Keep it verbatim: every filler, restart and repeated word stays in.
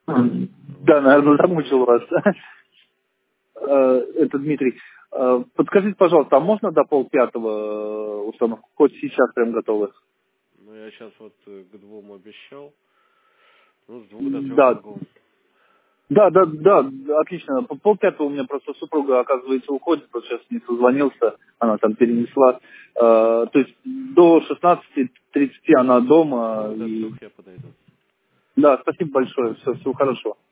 Да, наверное, замучил вас. Э, Это Дмитрий. Э, Подскажите, пожалуйста, а можно до полпятого установку? Хоть сейчас прям готовы? Ну, я сейчас вот э, к двум обещал. Ну, с двух до трех Да, могу. да, да, да, отлично. По полпятого у меня просто супруга, оказывается, уходит, вот сейчас не созвонился, она там перенесла. Э, То есть до шестнадцати тридцати она дома. Ну, до И... трех я подойду. Да, спасибо большое, все, всего хорошего.